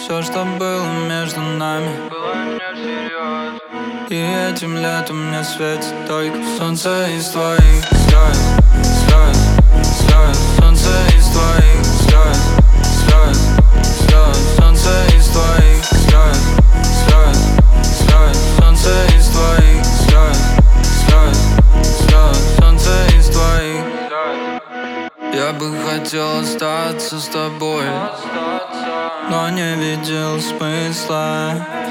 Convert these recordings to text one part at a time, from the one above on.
Все, что было между нами, было не всерьез. и этим летом мне светит только солнце из твоих звезд, звезд, звезд. Солнце из твоих звезд, звезд, звезд. Солнце из твоих звезд, звезд, звезд. Солнце из твоих звезд, звезд, звезд. Солнце из твоих звезд. Я бы хотел остаться с тобой, но не видел смысла.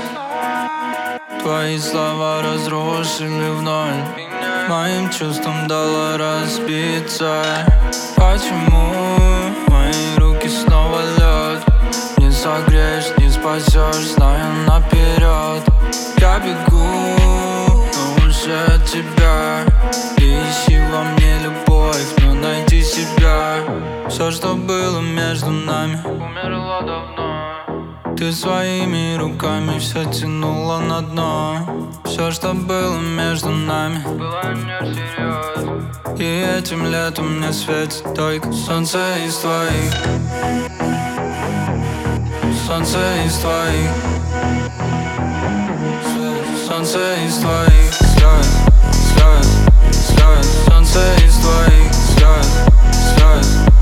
Твои слова разрушили вновь, моим чувствам дало разбиться. Почему мои руки снова лед? Не согреешь, не спасешь, знаю наперед. Я бегу, но уже от тебя. И ищи во мне любовь, но найди себя. Все, что было между нами, Умерло давно. ты своими руками все тянула на дно. Все, что было между нами, Было не всерьез. и этим летом мне светит только солнце из твоих, солнце из твоих, солнце из твоих звезд, звезд, звезд. Солнце из твоих звезд, звезд.